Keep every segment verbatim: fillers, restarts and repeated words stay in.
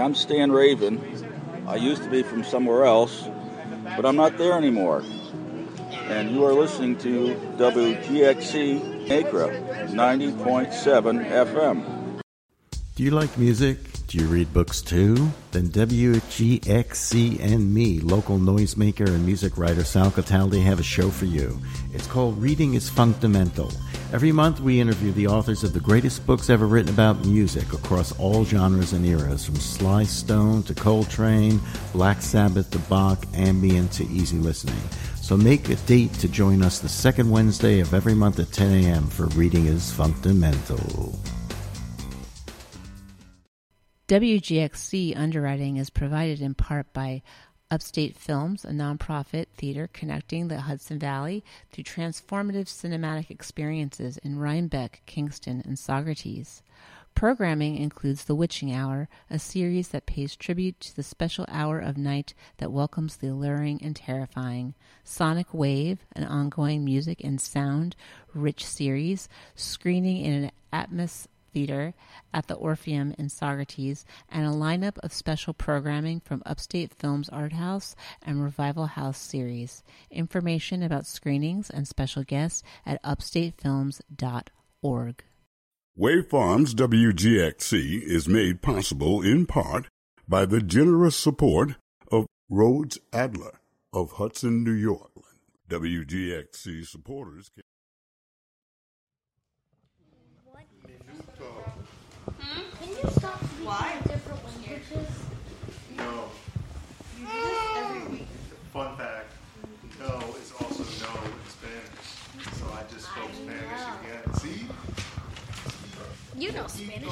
I'm Stan Raven. I used to be from somewhere else, but I'm not there anymore. And you are listening to W G X C Acre, ninety point seven F M. Do you like music? Do you read books too? Then W G X C and me, local noisemaker and music writer Sal Cataldi, have a show for you. It's called Reading is Fundamental. Every month we interview the authors of the greatest books ever written about music across all genres and eras, from Sly Stone to Coltrane, Black Sabbath to Bach, ambient to easy listening. So make a date to join us the second Wednesday of every month at ten a.m. for Reading is Fundamental. W G X C underwriting is provided in part by Upstate Films, a nonprofit theater connecting the Hudson Valley through transformative cinematic experiences in Rhinebeck, Kingston, and Saugerties. Programming includes The Witching Hour, a series that pays tribute to the special hour of night that welcomes the alluring and terrifying. Sonic Wave, an ongoing music and sound-rich series, screening in an Atmos Theater at the Orpheum in Saugerties, and a lineup of special programming from Upstate Films Art House and Revival House series. Information about screenings and special guests at upstate films dot org. Wave Farms W G X C is made possible in part by the generous support of Rhodes Adler of Hudson, New York. W G X C supporters can... Can you stop speaking Why? in different languages? No. You do this every week. Fun fact, no is also no in Spanish. So I just spoke I Spanish know. again. See? You know Spanish.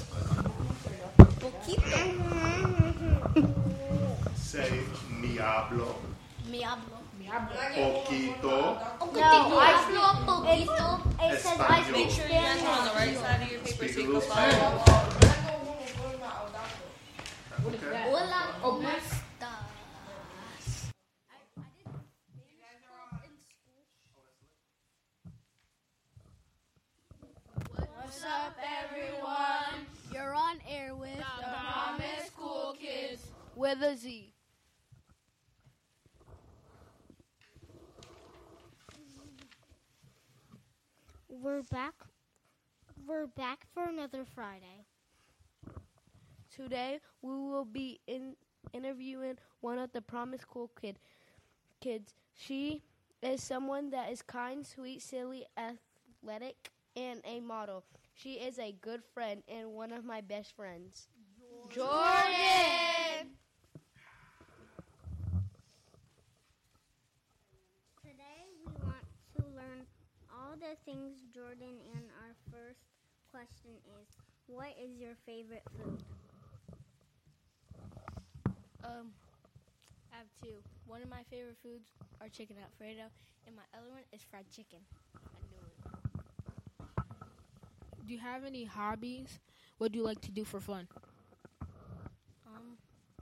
Say mi hablo. Mi hablo. Poquito. No, I hablo poquito. It says I Español. speak Spanish. On the right side of your paper, Speak so a you little can follow. Spanish. Okay. Hola, ¿cómo estás? What's up, everyone? You're on air with the Promise Cool Kids with a Z. We're back. We're back for another Friday. Today, we will be in interviewing one of the Promise Cool kid, kids. She is someone that is kind, sweet, silly, athletic, and a model. She is a good friend and one of my best friends. Jordan! Today we want to learn all the things Jordan, and our first question is, what is your favorite food? Um, I have two. One of my favorite foods are chicken Alfredo, and my other one is fried chicken. I knew it. Do you have any hobbies? What do you like to do for fun? Um,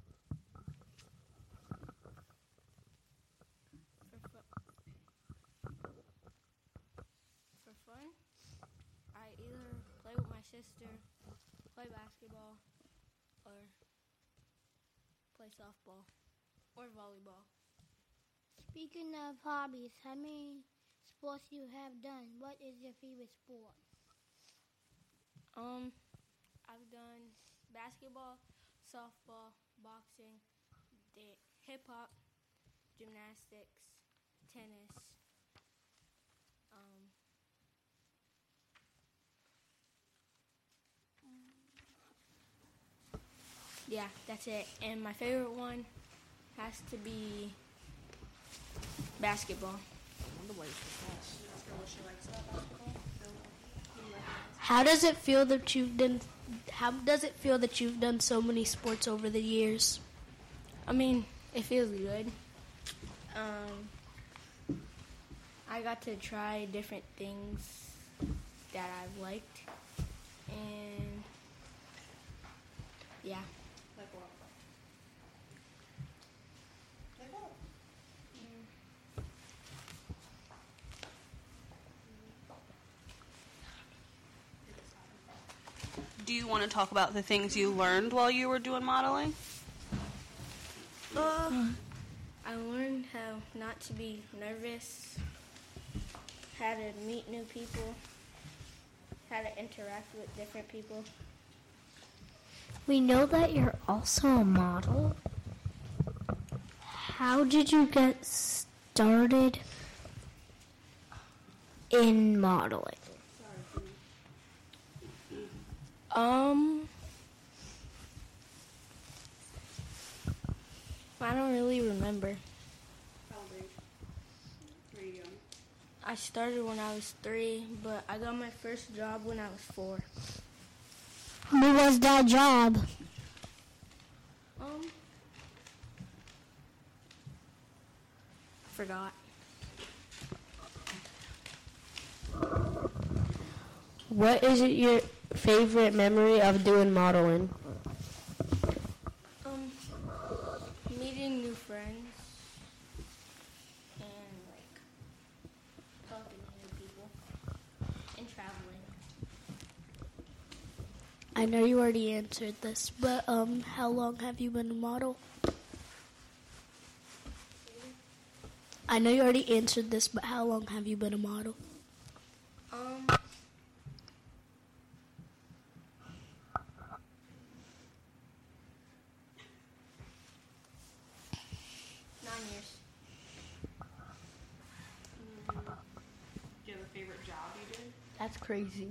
for, fu- for fun, I either play with my sister, play basketball, or play softball or volleyball. Speaking of hobbies, how many sports you have done? What is your favorite sport? Um, I've done basketball, softball, boxing, da- hip-hop, gymnastics, tennis, um, yeah, that's it. And my favorite one has to be basketball. How does it feel that you've done? How does it feel that you've done so many sports over the years? I mean, it feels good. Um, I got to try different things that I've liked, and yeah. Like what? Like what? do you want to talk about the things you learned while you were doing modeling? Uh, I learned how not to be nervous, how to meet new people, how to interact with different people. We know that you're also a model. How did you get started in modeling? Um, I don't really remember. Probably pretty young. I started when I was three, but I got my first job when I was four. Who was that job? Um, forgot. What is it your favorite memory of doing modeling? Um, meeting new friends and like talking to new people and traveling. I know you already answered this, but um, how long have you been a model? I know you already answered this, but how long have you been a model? Um, nine years. Mm, do you have a favorite job you did? That's crazy.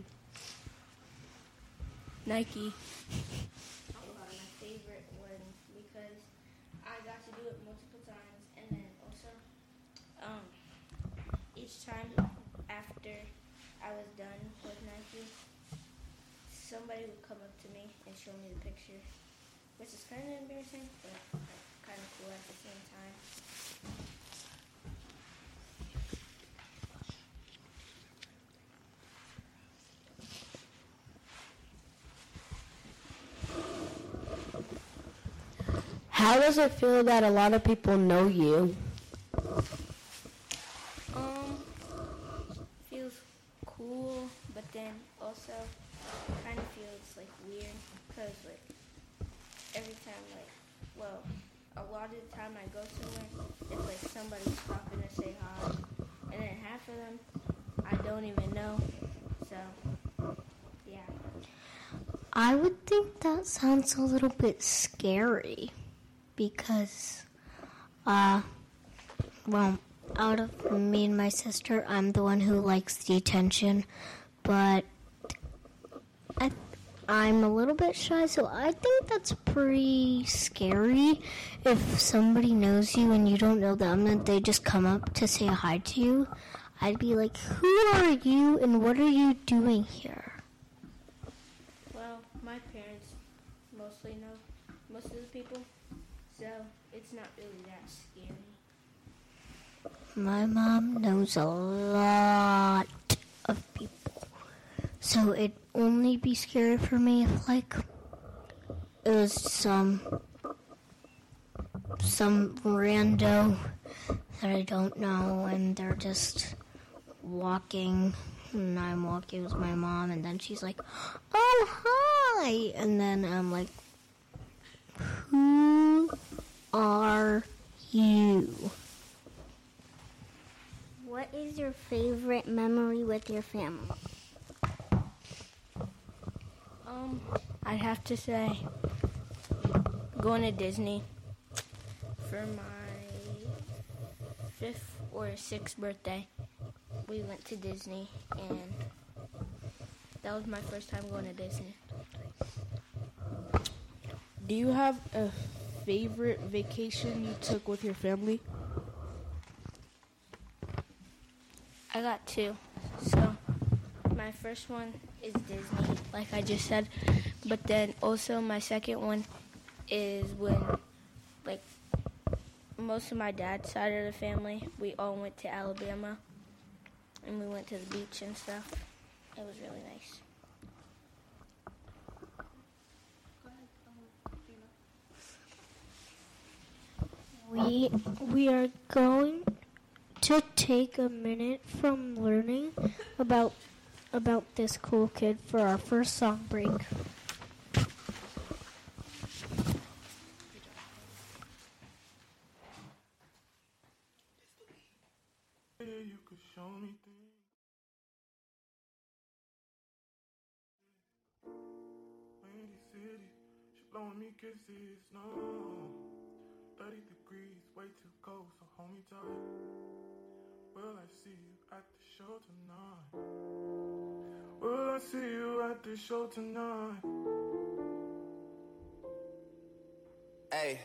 Nike. Talk about my favorite one because I got to do it multiple times, and then also, um, each time after I was done with Nike, somebody would come up to me and show me the picture, which is kind of embarrassing, but kind of cool at the same time. How does it feel that a lot of people know you? Um, feels cool, but then also kind of feels like weird because like every time like, well, a lot of the time I go somewhere, it's like somebody's stopping to say hi, and then half of them I don't even know, so yeah. I would think that sounds a little bit scary because, uh, well, out of me and my sister, I'm the one who likes the attention, but I, I'm a little bit shy, so I think that's pretty scary if somebody knows you and you don't know them and they just come up to say hi to you. I'd be like, who are you and what are you doing here? Well, my parents mostly know most of the people, so it's not really that scary. My mom knows a lot of people, so it'd only be scary for me if, like, it was some some rando that I don't know, and they're just walking, and I'm walking with my mom, and then she's like, "Oh, hi!" And then I'm like, "Who are you?" What is your favorite memory with your family? Um, I'd have to say going to Disney for my fifth or sixth birthday. We went to Disney, and that was my first time going to Disney. Do you have a favorite vacation you took with your family? I got two. So my first one is Disney, like I just said. But then also my second one is when, like, most of my dad's side of the family, we all went to Alabama. And we went to the beach and stuff. It was really nice. We we are going to take a minute from learning about about this cool kid for our first song break. you could show me things. Windy city, she blowing me kisses, no. thirty degrees, way too cold, so hold me tight. Will I see you at the show tonight? Will I see you at the show tonight? Hey.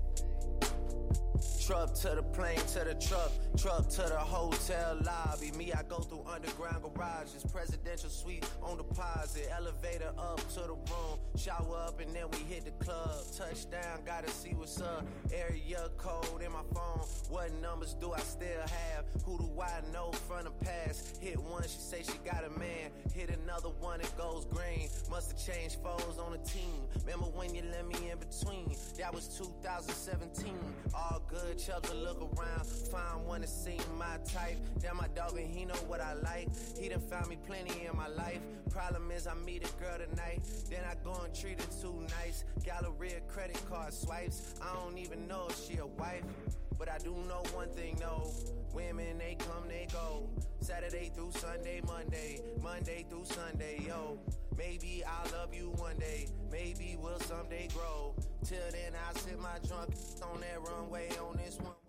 Truck to the plane, to the truck, truck to the hotel lobby. Me, I go through underground garages, presidential suite on deposit, elevator up to the room, shower up and then we hit the club. Touchdown, gotta see what's up. Area code in my phone. What numbers do I still have? Who do I know from the past? Hit one, she say she got a man. Hit another one, it goes green. Must have changed foes on the team. Remember when you let me in between? That was two thousand seventeen. All good. Chubb to look around, find one to see my type. Damn, my dog and he know what I like. He done found me plenty in my life. Problem is I meet a girl tonight, then I go and treat her too nice. Galleria credit card swipes, I don't even know if she a wife. But I do know one thing, though. Women, they come, they go. Saturday through Sunday, Monday. Monday through Sunday, yo. Maybe I'll love you one day. Maybe we'll someday grow. Till then, I'll sit my drunk on that runway on this one way.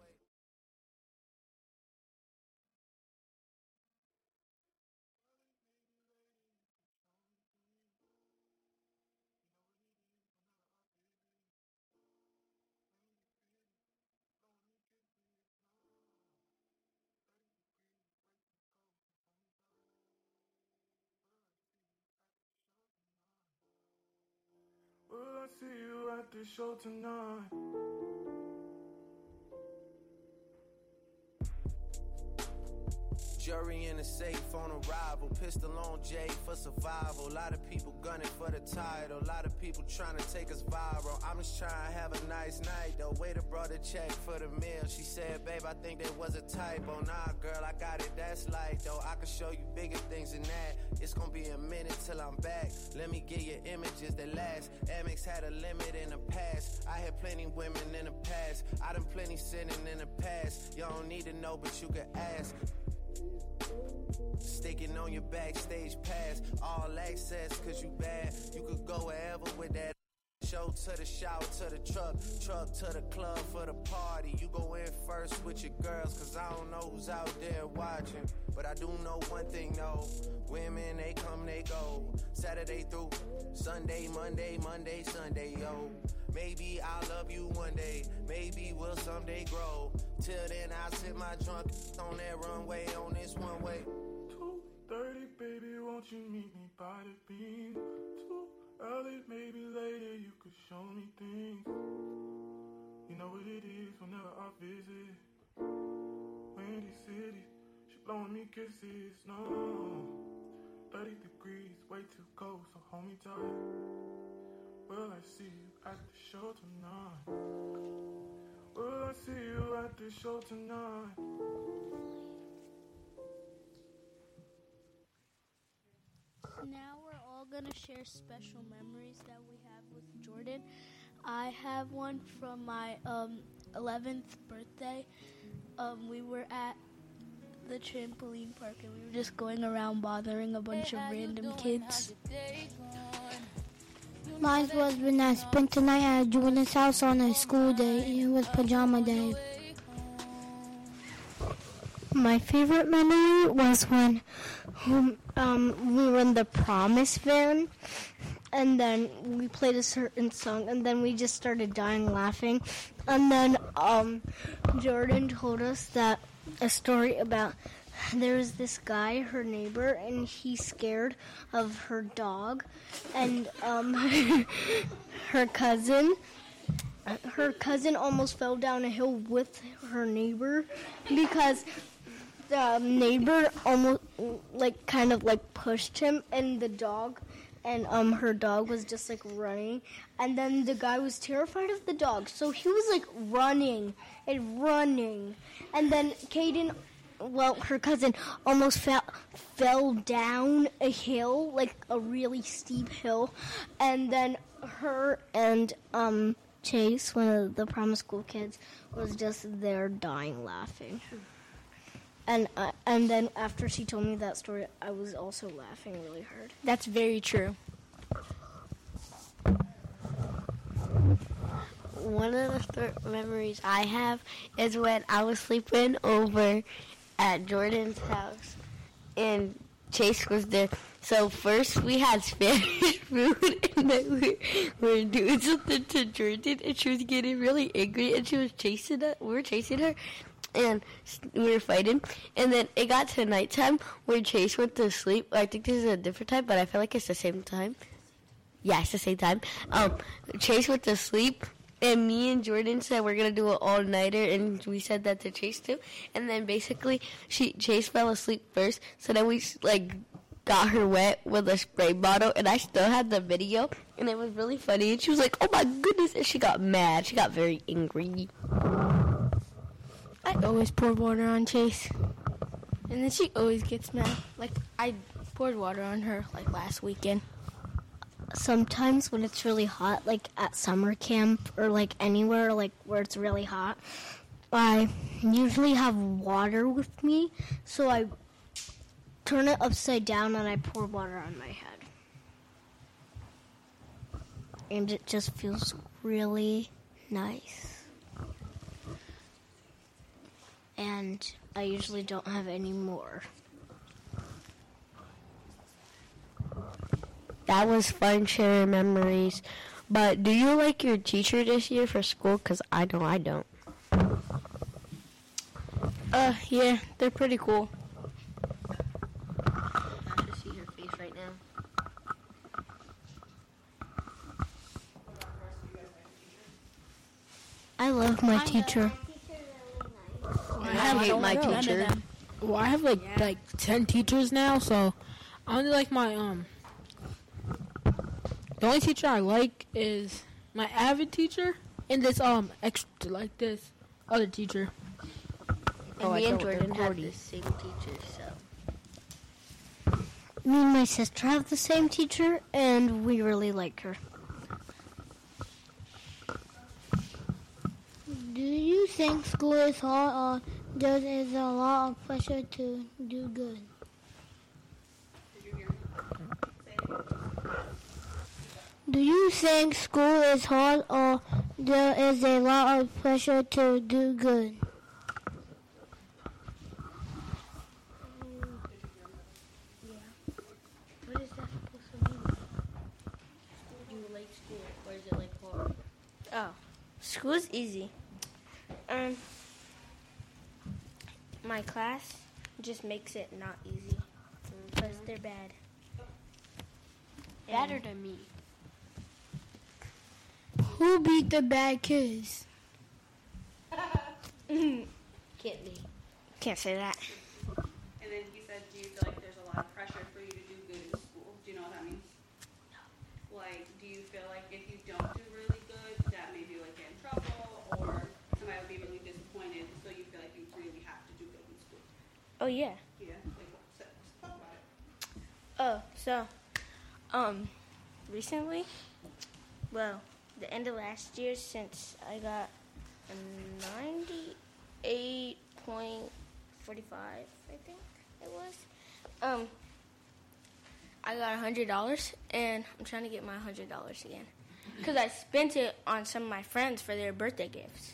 Will I see you at the show tonight? Jury in the safe on arrival. Pistol on Jay for survival. A lot of people gunning for the title. A lot of people trying to take us viral. I'm just trying to have a nice night though. Waiter brought a check for the meal. She said, babe, I think there was a typo. Nah, girl, I got it, that's light though. I can show you bigger things than that. It's gonna be a minute till I'm back. Let me get you images that last. Amex had a limit in the past. I had plenty women in the past. I done plenty sinning in the past. You don't need to know, but you can ask. Sticking on your backstage pass, all access cause you bad. You could go wherever with that. Show to the shower, to the truck, truck to the club for the party. You go in first with your girls, cause I don't know who's out there watching. But I do know one thing though, women they come, they go. Saturday through Sunday, Monday, Monday, Sunday, yo. Maybe I'll love you one day, maybe we'll someday grow. Till then I'll sit my drunk on that runway on this one way. two thirty, baby, won't you meet me by the beam? Too early, maybe later, you could show me things. You know what it is whenever I visit. Windy city, she blowing me kisses, no. thirty degrees, way too cold, so hold me tight. Will I see you at the show tonight? Will I see you at the show tonight? Now we're all going to share special memories that we have with Jordan. I have one from my um, eleventh birthday. Um, we were at the trampoline park and we were just going around bothering a bunch of random kids. Mine was when I spent the night at Jordan's house on a school day. It was pajama day. My favorite memory was when um, we were in the Promise van, and then we played a certain song, and then we just started dying laughing. And then um, Jordan told us that a story about there was this guy, her neighbor, and he's scared of her dog, and um, her cousin. Her cousin almost fell down a hill with her neighbor because the neighbor almost, like, kind of, like, pushed him, and the dog, and um, her dog was just, like, running, and then the guy was terrified of the dog, so he was, like, running and running, and then Kaden, well, her cousin almost fell, fell down a hill, like, a really steep hill, and then her and, um, Chase, one of the Promise School kids, was just there dying laughing. And uh, and then after she told me that story, I was also laughing really hard. That's very true. One of the th- memories I have is when I was sleeping over at Jordan's house, and Chase was there. So first we had Spanish food, and then we were doing something to Jordan, and she was getting really angry, and she was chasing us. We were chasing her, and we were fighting. And then it got to nighttime where Chase went to sleep. I think this is a different time, but I feel like it's the same time. Yeah, it's the same time. Um, Chase went to sleep. And me and Jordan said we're gonna do an all-nighter, and we said that to Chase too. And then basically, she Chase fell asleep first, so then we like got her wet with a spray bottle, and I still had the video, and it was really funny. And she was like, "Oh my goodness!" And she got mad. She got very angry. I always pour water on Chase, and then she always gets mad. Like I poured water on her like last weekend. Sometimes when it's really hot, like at summer camp or like anywhere like where it's really hot, I usually have water with me, so I turn it upside down and I pour water on my head. And it just feels really nice. And I usually don't have any more. That was fun sharing memories. But do you like your teacher this year for school? Because I know I don't. Uh, yeah, they're pretty cool. I can see her face right now. I love my teacher. I hate my teacher. Well, I have like yeah. like ten teachers now, so I only like my um. The only teacher I like is my Avid teacher and this um extra like this other teacher. And oh, me and Jordan have the same teacher, so. Me and my sister have the same teacher, and we really like her. Do you think school is hard, or there is a lot of pressure to do good? Do you think school is hard, or there is a lot of pressure to do good? What is that supposed to mean? Do you like school, or is it like hard? Oh, school's easy. Um, my class just makes it not easy because mm-hmm. they're bad. Better than me. Who beat the bad kids? Can't be. Can't say that. And then you said, do you feel like there's a lot of pressure for you to do good in school? Do you know what that means? No. Like, do you feel like if you don't do really good, that maybe you like get in trouble, or somebody would be really disappointed, so you feel like you really have to do good in school? Oh, yeah. Yeah? Like, so, talk about it. Oh, so, um, recently, well, the end of last year, since I got a ninety-eight point four five, I think it was, um, I got one hundred dollars, and I'm trying to get my one hundred dollars again. Because I spent it on some of my friends for their birthday gifts.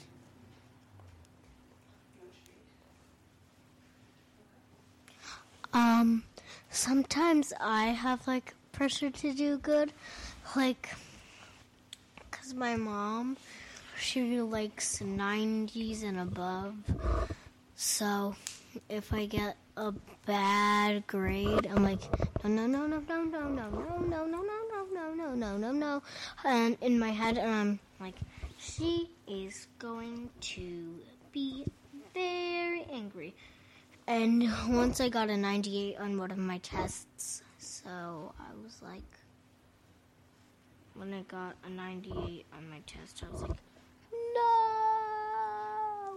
Um, sometimes I have, like, pressure to do good, like, because my mom, she likes nineties and above, so if I get a bad grade, I'm like, no, no, no, no, no, no, no, no, no, no, no, no, no, no, no, no, and in my head, and I'm like, she is going to be very angry. And once I got a ninety-eight on one of my tests, so I was like, when I got a ninety-eight on my test, I was like, no!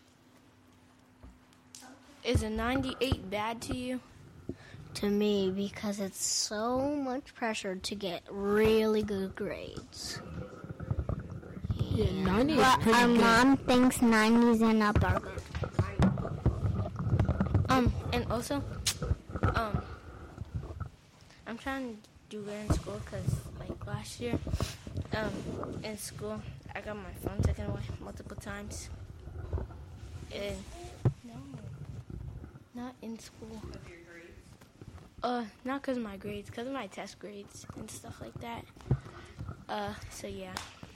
Is a ninety-eight bad to you? To me, because it's so much pressure to get really good grades. Yeah, ninety is Well, pretty our good. mom thinks nineties and up are good. Um, and also, um, I'm trying to do good in school because, like, last year, um, in school, I got my phone taken away multiple times. And, no, not in school. Of your grades? Uh, not because of my grades, because of my test grades and stuff like that. Uh, so yeah.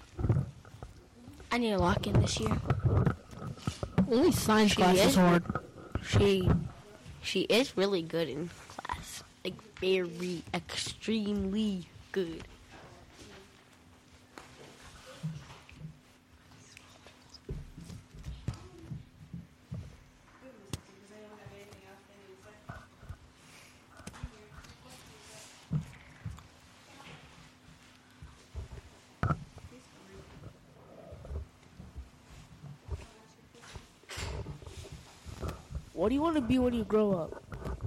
I need to lock in this year. Only science She class is is- hard. She, she is really good in class. Like, very, extremely good. What do you want to be when you grow up?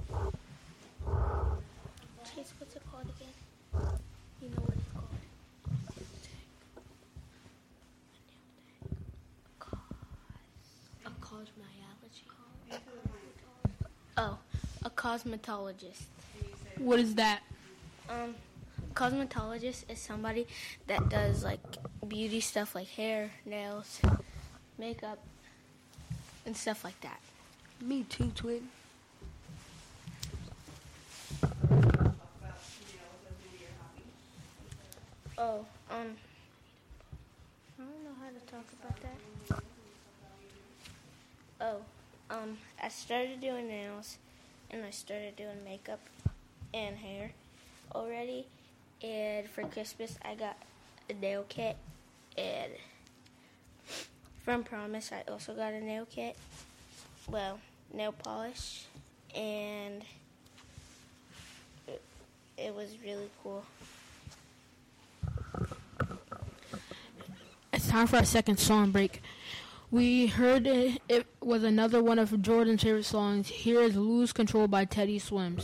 Chase, what's it called again? You know what it's called? A cosmetology. Oh, a cosmetologist. What is that? Um, cosmetologist is somebody that does like beauty stuff like hair, nails, makeup, and stuff like that. Me too, twin. Oh, um, I don't know how to talk about that. Oh, um, I started doing nails, and I started doing makeup and hair already. And for Christmas, I got a nail kit, and from Promise, I also got a nail kit. Well, nail polish, and it, it was really cool. It's time for our second song break. We heard it, it was another one of Jordan's favorite songs. Here is Lose Control by Teddy Swims.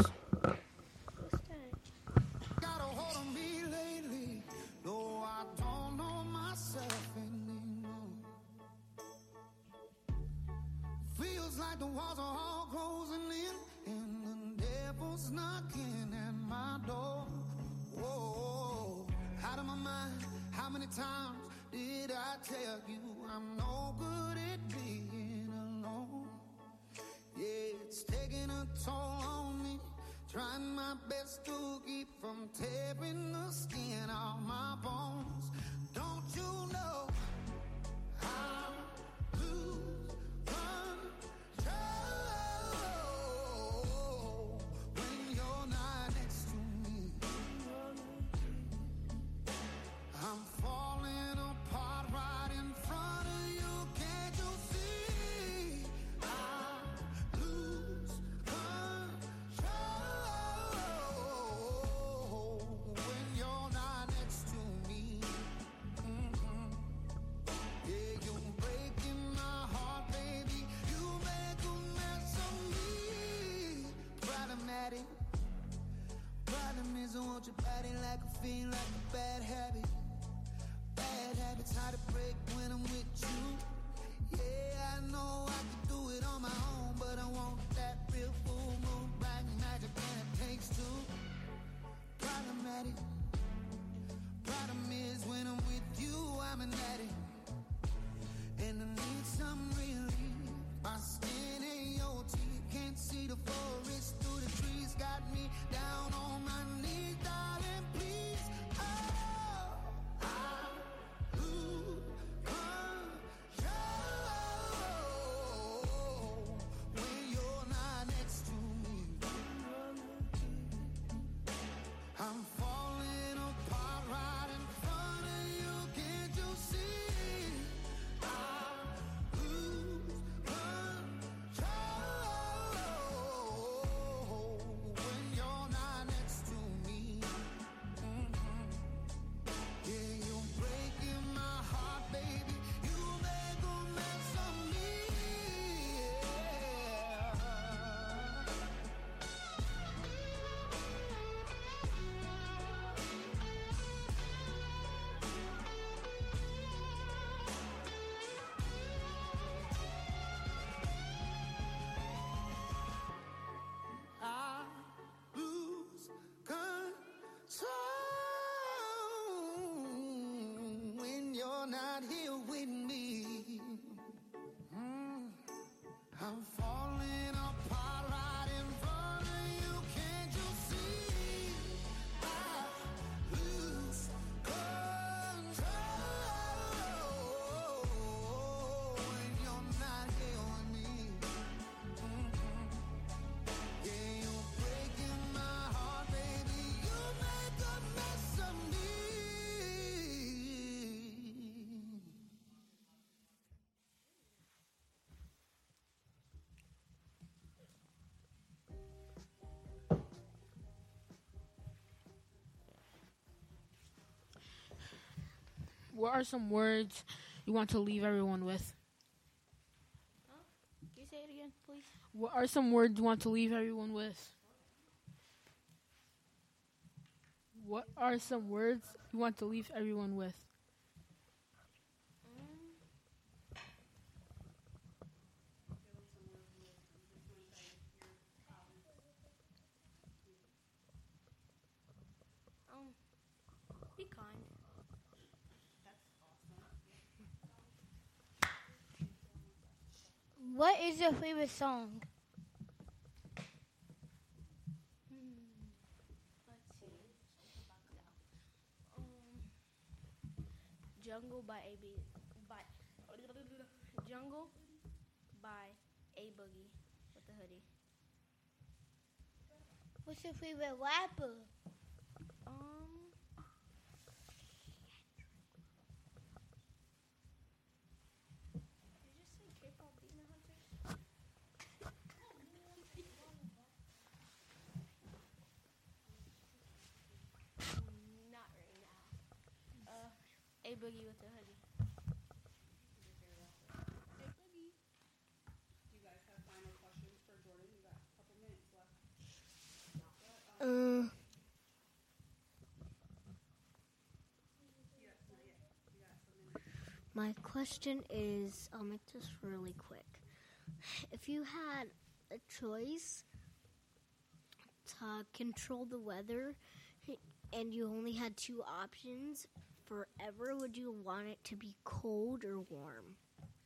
Feels like the walls are all closing in, and the devil's knocking at my door. Whoa, out of my mind. How many times did I tell you I'm no good at being alone? Yeah, it's taking a toll on me. Trying my best to keep from tearing the skin off my bones. Don't you know I lose control when you're not next to me? I'm falling apart right in front of you. Can't you see? I lose control when you're not next to me. Mm-hmm. Yeah, you're breaking my heart, baby. You make a mess of me. Problematic. Problem is I want your body like a fiend, like a bad habit. Bad habits hard to break when I'm with you. Yeah, I know I can do it on my own, but I want that real full moon black magic, and it takes two. Problematic. Problem is when I'm with you, I'm an addict, and I need some relief. My skin ain't your teeth, can't see the forest through the trees. Got me down on my knees, darling, please. Oh, I lose control What are some words you want to leave everyone with? Huh? Can you say it again, please? What are some words you want to leave everyone with? What are some words you want to leave everyone with? Um, be kind. What is your favorite song? Let's see. Um, Jungle by A B by Jungle by A Boogie with the hoodie. What's your favorite rapper? Um. Did you just say K-pop Demon Hunters? Not right now. Uh, A Boogie with the hoodie. Hey, Boogie. Do you guys have final questions for Jordan? You got a couple minutes left. Uh, my question is, I'll make this really quick. If you had a choice to control the weather and you only had two options forever, would you want it to be cold or warm?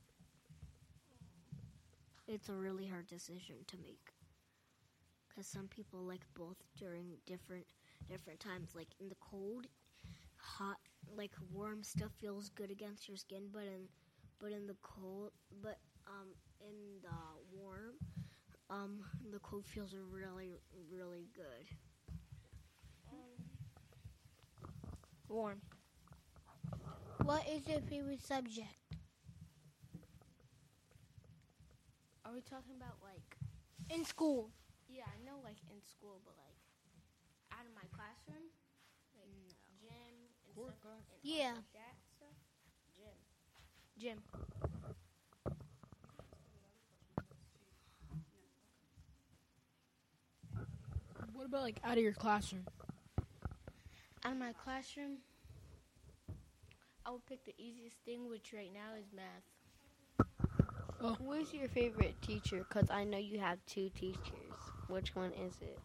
It's a really hard decision to make. Because some people like both during different different times. Like in the cold, hot, like warm stuff feels good against your skin, but in but in the cold, but um in the warm, um the cold feels really really good. Warm. What is your favorite subject? Are we talking about like In school. Yeah, I know like in school, but like out of my classroom, like gym and Core stuff, class. and Yeah. like that stuff. Gym. Gym. What about like out of your classroom? Out of my classroom, I would pick the easiest thing, which right now is math. Oh. Who is your favorite teacher? Because I know you have two teachers. Which one is it?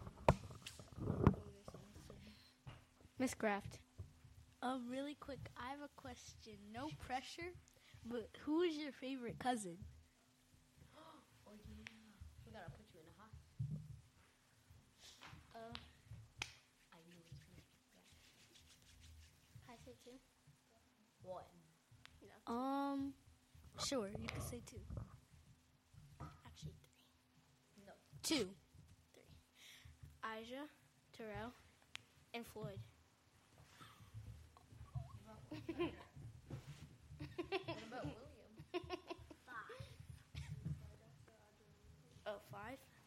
Miss Kraft. Um, really quick, I have a question. No pressure, but who is your favorite cousin? Oh yeah, we gotta put you in the hot. Uh, I knew it was I say two. One. No. Um, sure, you can say two. Actually, three. No. Two. Three. Aja, Terrell, and Floyd. What about William? Oh, five?